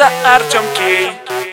Это Артем Кей.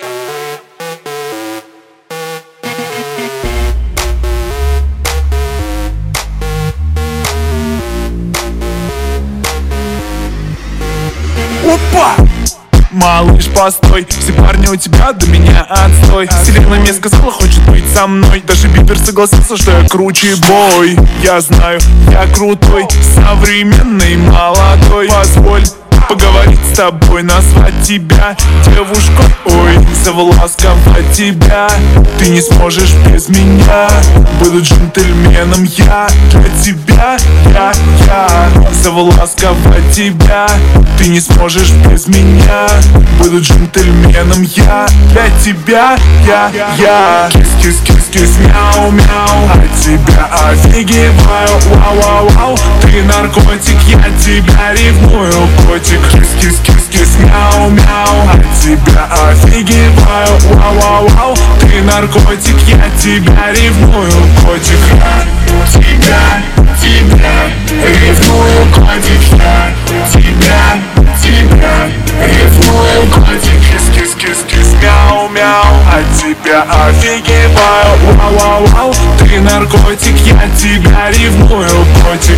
Опа! Малыш, постой, все парни у тебя до меня отстой. Селена мне сказала, хочет быть со мной. Даже Бибер согласился, что я круче бой. Я знаю, я крутой, современный, молодой. Позволь поговорить с тобой, назвать тебя девушкой. Ой, завласковать тебя. Ты не сможешь без меня. Буду джентльменом я для тебя. Я завласковать тебя. Ты не сможешь без меня. Буду джентльменом я для тебя. Я кис-кис-кис-кис, мяу-мяу. От тебя офигеваю, вау-вау-вау. Ты наркотик, я тебя ревную, котик. Кис-кис-кис-кис, мяу-мяу. От тебя офигеваю, вау-вау-вау. Ты наркотик, я тебя ревную, котик. Тебя ревную, котик. Я тебя ревную, котик. Кис-кис-кис-кис, мяу-мяу. От тебя офигеваю, вау-вау-вау. Ты наркотик, я тебя ревную, котик.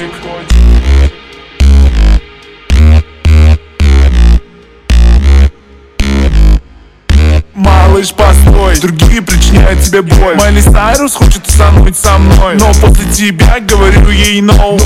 Малыш, постой, другие причиняют тебе боль. Майли Сайрус хочет усануть со мной, но после тебя говорю ей no.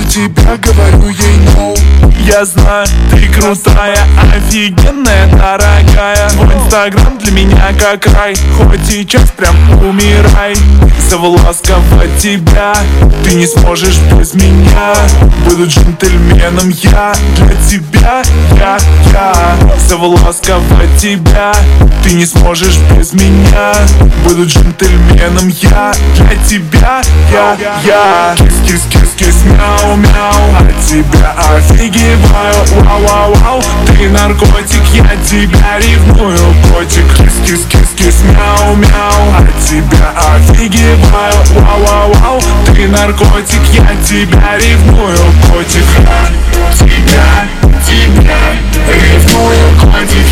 Я знаю, ты крутая, офигенная, дорогая. Твой инстаграм для меня как рай. Хоть сейчас прям умирай. Завласковать тебя. Ты не сможешь без меня. Буду джентльменом я для тебя. Я завласковать тебя. Ты не сможешь без меня. Буду джентльменом я для тебя. Я кис-кис-кис-кис, мяу-мяу. От тебя офигеваю, вау-вау-вау. Ты наркотик, я тебя ревную, котик. Кис-кис-кис-кис, мяу-мяу. От тебя офигеваю, вау-вау-вау. Ты наркотик, я тебя ревную, котик. Тебя ревную, котик.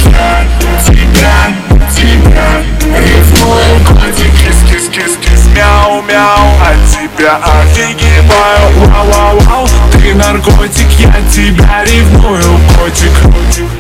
Тебя ревную, котик. Кис-кис-кис-кис, мяу-мяу. От тебя офигеваю, вау-вау-вау. Ты наркотик, я тебя ревную, котик.